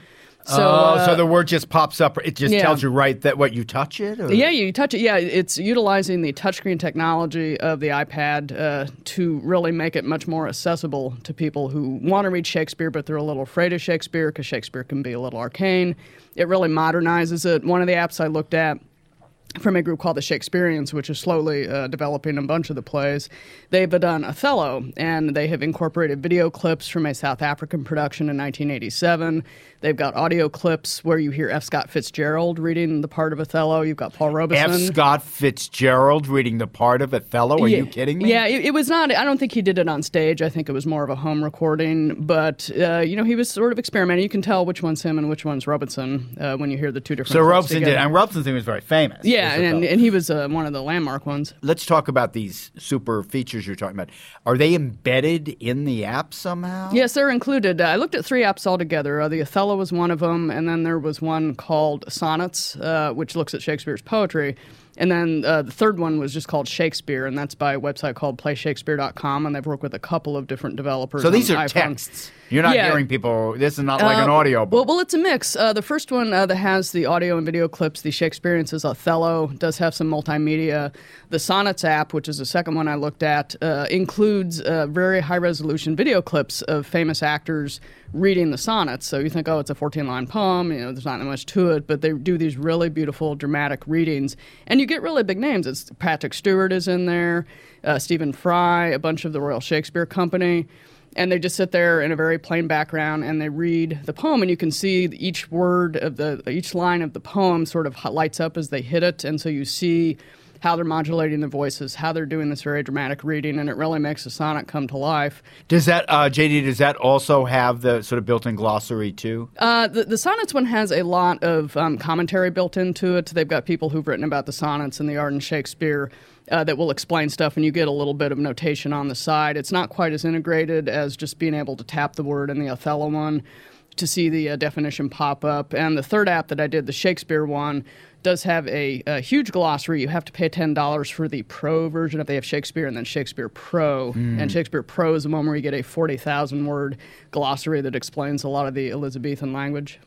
So the word just pops up. It just tells you right that what you touch it? Or? Yeah, you touch it. Yeah, it's utilizing the touchscreen technology of the iPad to really make it much more accessible to people who want to read Shakespeare, but they're a little afraid of Shakespeare because Shakespeare can be a little arcane. It really modernizes it. One of the apps I looked at from a group called the Shakespeareans, which is slowly developing a bunch of the plays. They've done Othello, and they have incorporated video clips from a South African production in 1987. They've got audio clips where you hear F. Scott Fitzgerald reading the part of Othello. You've got Paul Robeson. F. Scott Fitzgerald reading the part of Othello? Are you kidding me? Yeah, it was not. I don't think he did it on stage. I think it was more of a home recording. But, he was sort of experimenting. You can tell which one's him and which one's Robeson when you hear the two different So Robeson did, and Robeson's thing was very famous. Yeah, and he was one of the landmark ones. Let's talk about these super features you're talking about. Are they embedded in the app somehow? Yes, they're included. I looked at 3 apps altogether. The Othello was one of them, and then there was one called Sonnets, which looks at Shakespeare's poetry. And then the third one was just called Shakespeare, and that's by a website called PlayShakespeare.com, and they've worked with a couple of different developers. So these are iPhone. Texts. You're not hearing people. This is not like an audio book. Well, it's a mix. The first one that has the audio and video clips, the Shakespeareans is Othello, does have some multimedia. The Sonnets app, which is the second one I looked at, includes very high-resolution video clips of famous actors reading the sonnets. So you think, oh, it's a 14-line poem, there's not that much to it, but they do these really beautiful, dramatic readings. And you get really big names. It's Patrick Stewart is in there, Stephen Fry, a bunch of the Royal Shakespeare Company. And they just sit there in a very plain background and they read the poem, and you can see each word of each line of the poem sort of lights up as they hit it. And so you see how they're modulating their voices, how they're doing this very dramatic reading, and it really makes the sonnet come to life. Does that, JD, does that also have the sort of built-in glossary too? The sonnets one has a lot of commentary built into it. They've got people who've written about the sonnets and the art in Shakespeare that will explain stuff, and you get a little bit of notation on the side. It's not quite as integrated as just being able to tap the word in the Othello one to see the definition pop up. And the third app that I did, the Shakespeare one, does have a huge glossary. You have to pay $10 for the Pro version if they have Shakespeare, and then Shakespeare Pro. And Shakespeare Pro is the one where you get a 40,000-word glossary that explains a lot of the Elizabethan language.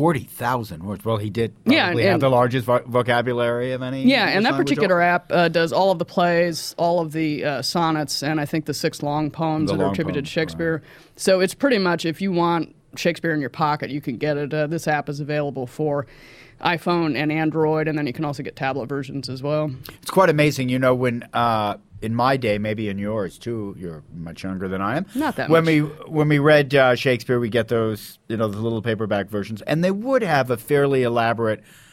40,000 words. Well, he did probably have the largest vocabulary of any. Yeah, and that particular app does all of the plays, all of the sonnets, and I think the 6 long poems that are attributed to Shakespeare. Right. So it's pretty much, if you want Shakespeare in your pocket, you can get it. This app is available for iPhone and Android, and then you can also get tablet versions as well. It's quite amazing. When in my day, maybe in yours too, you're much younger than I am. Not that much. When we read Shakespeare, we get those, the little paperback versions, and they would have a fairly elaborate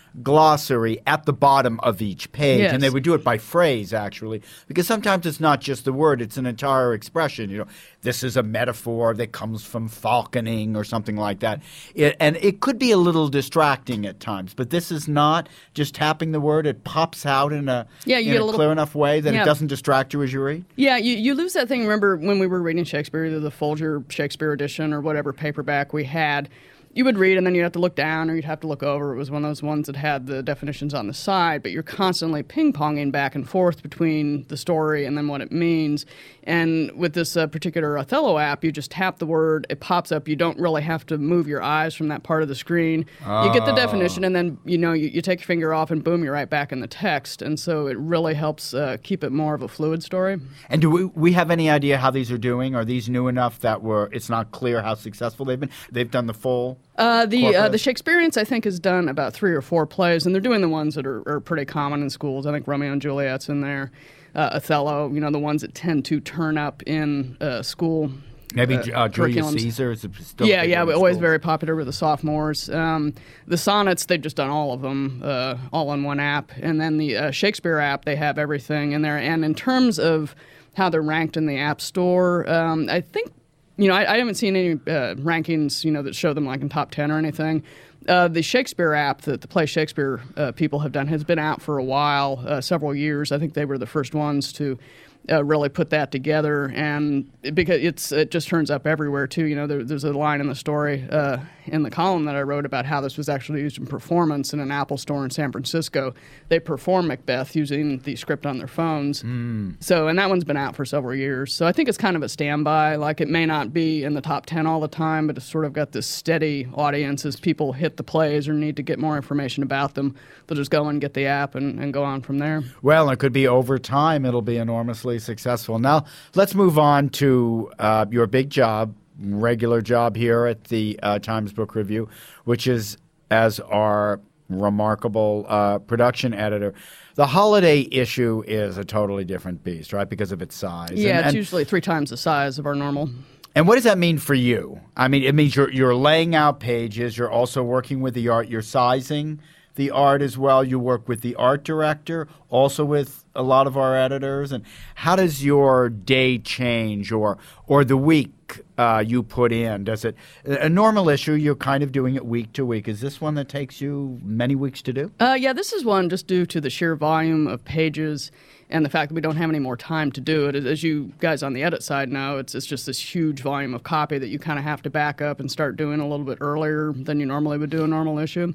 glossary at the bottom of each page. Yes. And they would do it by phrase, actually, because sometimes it's not just the word, it's an entire expression. You know, this is a metaphor that comes from falconing or something like that. And it could be a little distracting at times, but this is not just tapping the word. It pops out in a, clear enough way that it doesn't distract you as you read. Yeah, you lose that thing. Remember when we were reading Shakespeare, either the Folger Shakespeare edition or whatever paperback we had, you would read and then you'd have to look down or you'd have to look over. It was one of those ones that had the definitions on the side, but you're constantly ping-ponging back and forth between the story and then what it means. And with this particular Othello app, you just tap the word, it pops up. You don't really have to move your eyes from that part of the screen. You get the definition and then, you take your finger off and boom, you're right back in the text. And so it really helps keep it more of a fluid story. And do we have any idea how these are doing? Are these new enough that it's not clear how successful they've been? They've done the full... The Shakespeareans, I think, has done about 3 or 4 plays, and they're doing the ones that are pretty common in schools. I think Romeo and Juliet's in there, Othello, the ones that tend to turn up in school. Maybe Julius Caesar is still always very popular with the sophomores. The sonnets, they've just done all of them, all on one app. And then the Shakespeare app, they have everything in there. And in terms of how they're ranked in the App Store, I think I haven't seen any rankings, that show them like in top 10 or anything. The Shakespeare app that the Play Shakespeare people have done has been out for a while, several years. I think they were the first ones to really put that together, and because it just turns up everywhere too. There's a line in the story in the column that I wrote about how this was actually used in performance in an Apple store in San Francisco. They perform Macbeth using the script on their phones. So, and that one's been out for several years. So I think it's kind of a standby. Like, it may not be in the top 10 all the time, but it's sort of got this steady audience as people hit the plays or need to get more information about them. They'll just go and get the app and go on from there. Well, it could be over time. It'll be enormously successful. Now, let's move on to your big job, regular job here at the Times Book Review, which is as our remarkable production editor. The holiday issue is a totally different beast, right, because of its size. Yeah, it's usually 3 times the size of our normal. And what does that mean for you? I mean, it means you're laying out pages. You're also working with the art. You're sizing the art as well. You work with the art director, also with a lot of our editors. And how does your day change or the week you put in? Does it a normal issue? You're kind of doing it week to week. Is this one that takes you many weeks to do? Yeah, this is one just due to the sheer volume of pages and the fact that we don't have any more time to do it. As you guys on the edit side know, it's just this huge volume of copy that you kind of have to back up and start doing a little bit earlier than you normally would do a normal issue.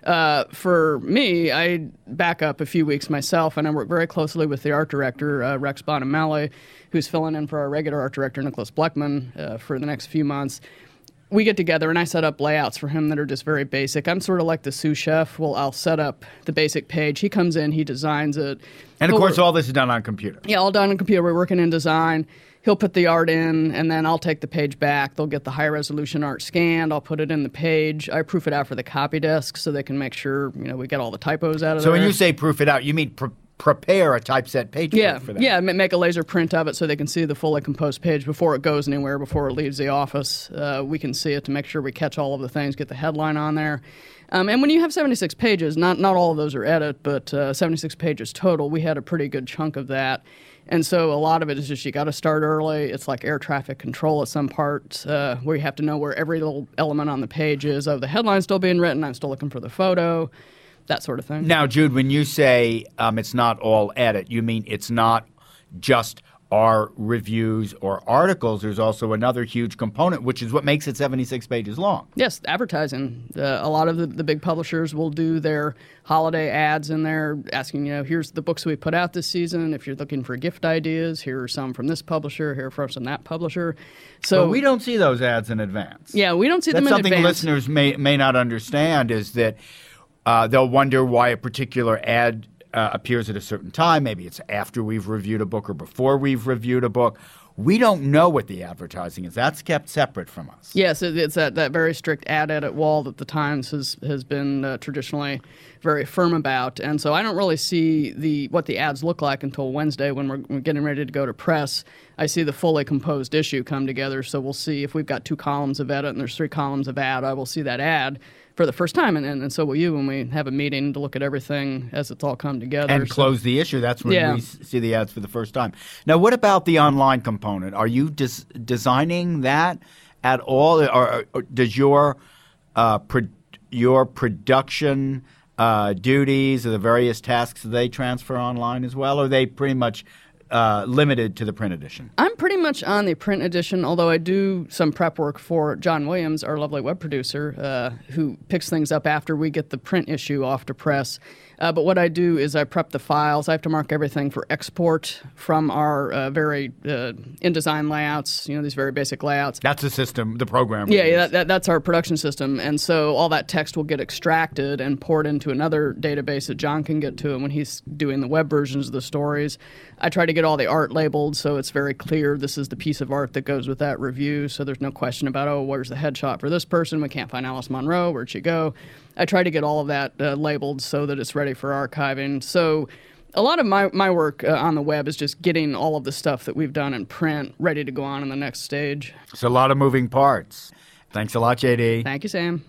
For me, I back up a few weeks myself, and I work very closely with the art director, Rex Bonamelli, who's filling in for our regular art director, Nicholas Bleckman, for the next few months. We get together, and I set up layouts for him that are just very basic. I'm sort of like the sous chef. Well, I'll set up the basic page. He comes in, he designs it. And, of course, all this is done on computer. Yeah, all done on computer. We're working in design. He'll put the art in, and then I'll take the page back. They'll get the high-resolution art scanned. I'll put it in the page. I proof it out for the copy desk so they can make sure, we get all the typos out of there. So when you say proof it out, you mean prepare a typeset page for them? Yeah, make a laser print of it so they can see the fully composed page before it goes anywhere, before it leaves the office. We can see it to make sure we catch all of the things, get the headline on there. And when you have 76 pages, not all of those are edit, but 76 pages total, we had a pretty good chunk of that. And so a lot of it is just you got to start early. It's like air traffic control at some parts where you have to know where every little element on the page is. Oh, the headline's still being written. I'm still looking for the photo, that sort of thing. Now, Jude, when you say it's not all edit, you mean it's not just our reviews or articles. There's also another huge component, which is what makes it 76 pages long. Yes, advertising. A lot of the big publishers will do their holiday ads in there asking, here's the books we put out this season. If you're looking for gift ideas, here are some from this publisher, here are from that publisher. So but we don't see those ads in advance. Yeah, we don't see them in advance. That's something listeners may not understand is that they'll wonder why a particular ad appears at a certain time. Maybe it's after we've reviewed a book or before we've reviewed a book. We don't know what the advertising is. That's kept separate from us. Yes, it's that very strict ad edit wall that the Times has been traditionally very firm about. And so I don't really see what the ads look like until Wednesday when we're getting ready to go to press. I see the fully composed issue come together. So we'll see if we've got 2 columns of edit and there's 3 columns of ad. I will see that ad for the first time, and so will you when we have a meeting to look at everything as it's all come together. And close the issue. That's when we see the ads for the first time. Now, what about the online component? Are you designing that at all? Or does your production duties or the various tasks, do they transfer online as well? Or are they pretty much limited to the print edition? I'm pretty much on the print edition, although I do some prep work for John Williams, our lovely web producer, who picks things up after we get the print issue off to press. But what I do is I prep the files. I have to mark everything for export from our very InDesign layouts, these very basic layouts. That's the system, the program. Yeah, that's our production system. And so all that text will get extracted and poured into another database that John can get to. And when he's doing the web versions of the stories, I try to get all the art labeled so it's very clear this is the piece of art that goes with that review. So there's no question about, where's the headshot for this person? We can't find Alice Munro. Where'd she go? I try to get all of that labeled so that it's ready for archiving. So a lot of my work on the web is just getting all of the stuff that we've done in print ready to go on in the next stage. It's a lot of moving parts. Thanks a lot, JD. Thank you, Sam.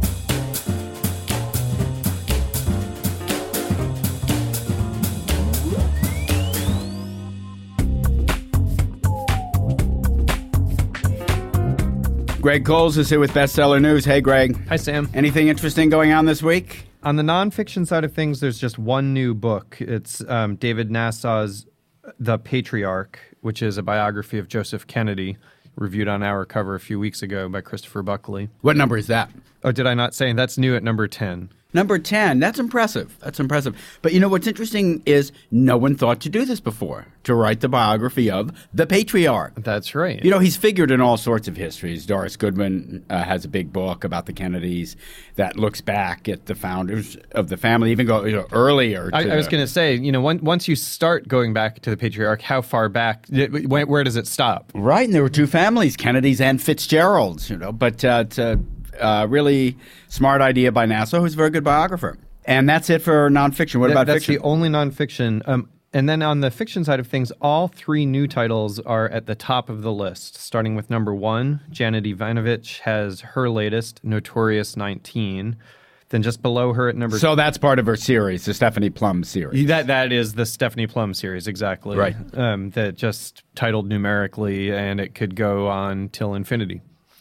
Greg Coles is here with Bestseller News. Hey, Greg. Hi, Sam. Anything interesting going on this week? On the nonfiction side of things, there's just one new book. It's David Nassau's The Patriarch, which is a biography of Joseph Kennedy, reviewed on Our Cover a few weeks ago by Christopher Buckley. What number is that? Oh, did I not say? That's new at number 10. Number 10. That's impressive. But what's interesting is no one thought to do this before, to write the biography of the Patriarch. That's right. He's figured in all sorts of histories. Doris Goodman has a big book about the Kennedys that looks back at the founders of the family, even go earlier. I was going to say, once you start going back to the Patriarch, how far back, where does it stop? Right, and there were two families, Kennedys and Fitzgeralds, but to really smart idea by Nassau, who's a very good biographer. And that's it for nonfiction. What about fiction? That's the only nonfiction. And then on the fiction side of things, all three new titles are at the top of the list, starting with number 1. Janet Ivanovich has her latest, Notorious 19. Then just below her at number... So that's part of her series, the Stephanie Plum series. That is the Stephanie Plum series, exactly. Right. That just titled numerically, and it could go on till infinity.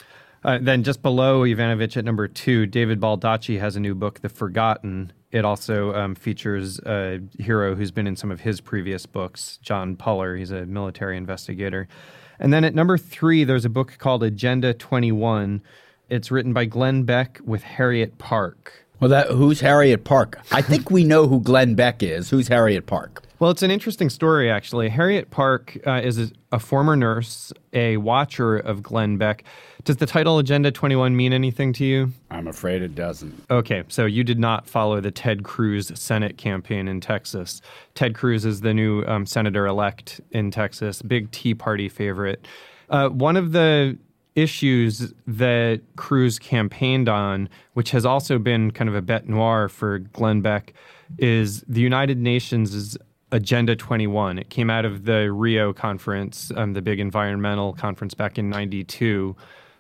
Then just below Ivanovich at number 2, David Baldacci has a new book, The Forgotten. It also features a hero who's been in some of his previous books, John Puller. He's a military investigator. And then at number 3, there's a book called Agenda 21. It's written by Glenn Beck with Harriet Park. Well, who's Harriet Park? I think we know who Glenn Beck is. Who's Harriet Park? Well, it's an interesting story, actually. Harriet Park is a former nurse, a watcher of Glenn Beck. Does the title Agenda 21 mean anything to you? I'm afraid it doesn't. Okay, so you did not follow the Ted Cruz Senate campaign in Texas. Ted Cruz is the new senator-elect in Texas, big Tea Party favorite. One of the issues that Cruz campaigned on, which has also been kind of a bête noire for Glenn Beck, is the United Nations' Agenda 21. It came out of the Rio conference, the big environmental conference back in '92.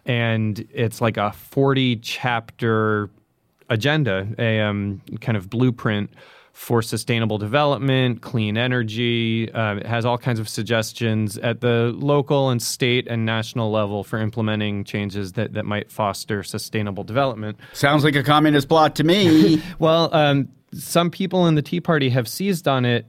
And it's like a 40-chapter agenda, a kind of blueprint for sustainable development, clean energy. It has all kinds of suggestions at the local and state and national level for implementing changes that might foster sustainable development. Sounds like a communist plot to me. Well, some people in the Tea Party have seized on it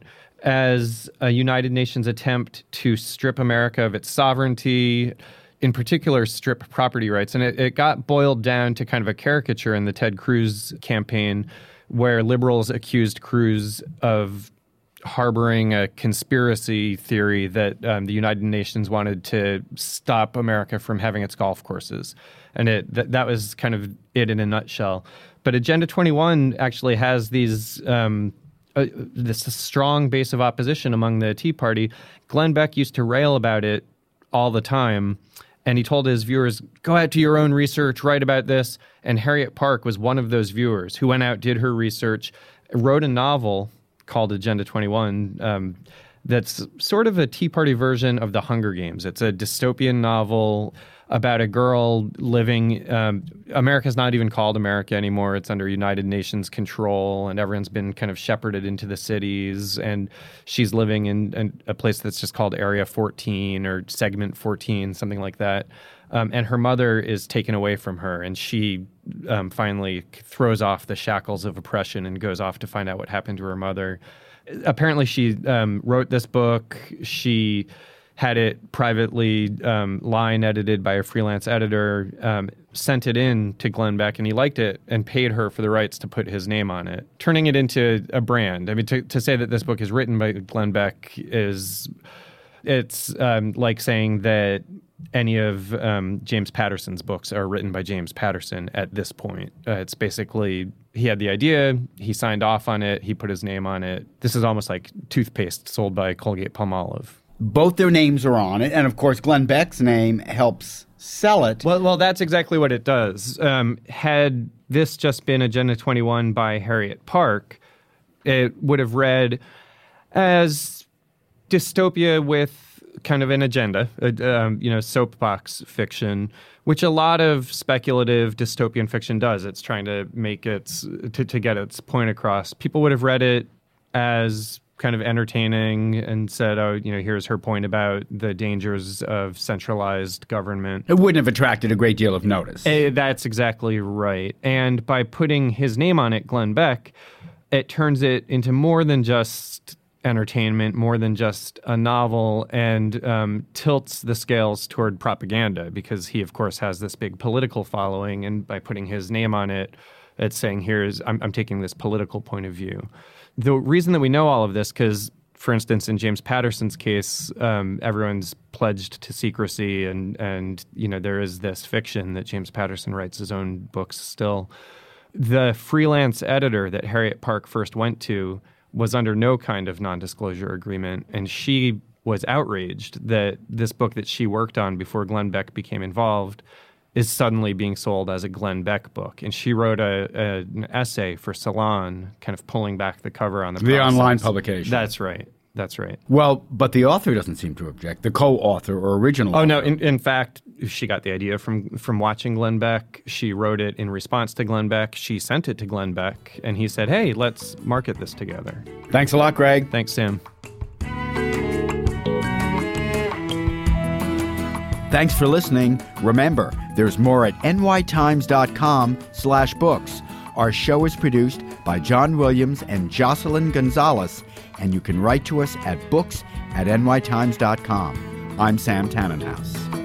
as a United Nations attempt to strip America of its sovereignty, in particular strip property rights. And it got boiled down to kind of a caricature in the Ted Cruz campaign, where liberals accused Cruz of harboring a conspiracy theory that the United Nations wanted to stop America from having its golf courses. And that was kind of it in a nutshell. But Agenda 21 actually has this strong base of opposition among the Tea Party. Glenn Beck used to rail about it all the time, and he told his viewers, go out to your own research, write about this. And Harriet Park was one of those viewers who went out, did her research, wrote a novel called Agenda 21 that's sort of a Tea Party version of The Hunger Games. It's a dystopian novel about a girl living. America's not even called America anymore. It's under United Nations control, and everyone's been kind of shepherded into the cities. And she's living in a place that's just called Area 14 or Segment 14, something like that. And her mother is taken away from her, and she finally throws off the shackles of oppression and goes off to find out what happened to her mother. Apparently, she wrote this book. She had it privately line edited by a freelance editor, sent it in to Glenn Beck, and he liked it and paid her for the rights to put his name on it, turning it into a brand. I mean, to say that this book is written by Glenn Beck it's like saying that any of James Patterson's books are written by James Patterson at this point. It's basically, he had the idea, he signed off on it, he put his name on it. This is almost like toothpaste sold by Colgate-Palmolive. Both their names are on it, and of course Glenn Beck's name helps sell it. Well, that's exactly what it does. Had this just been Agenda 21 by Harriet Park, it would have read as dystopia with kind of an agenda, soapbox fiction, which a lot of speculative dystopian fiction does. It's trying to make to get its point across. People would have read it as kind of entertaining and said, here's her point about the dangers of centralized government. It wouldn't have attracted a great deal of notice. That's exactly right. And by putting his name on it, Glenn Beck, it turns it into more than just entertainment, more than just a novel, and tilts the scales toward propaganda, because he, of course, has this big political following. And by putting his name on it, it's saying, I'm taking this political point of view. The reason that we know all of this, because, for instance, in James Patterson's case, everyone's pledged to secrecy, and there is this fiction that James Patterson writes his own books still. The freelance editor that Harriet Park first went to was under no kind of non-disclosure agreement, and she was outraged that this book that she worked on before Glenn Beck became involved is suddenly being sold as a Glenn Beck book. And she wrote an essay for Salon, kind of pulling back the cover on the online publication. That's right. Well, but the author doesn't seem to object, the co-author or original author. Oh, no. In fact, she got the idea from watching Glenn Beck. She wrote it in response to Glenn Beck. She sent it to Glenn Beck, and he said, hey, let's market this together. Thanks a lot, Greg. Thanks, Sam. Thanks for listening. Remember, there's more at nytimes.com/books. Our show is produced by John Williams and Jocelyn Gonzalez, and you can write to us at books@nytimes.com. I'm Sam Tannenhouse.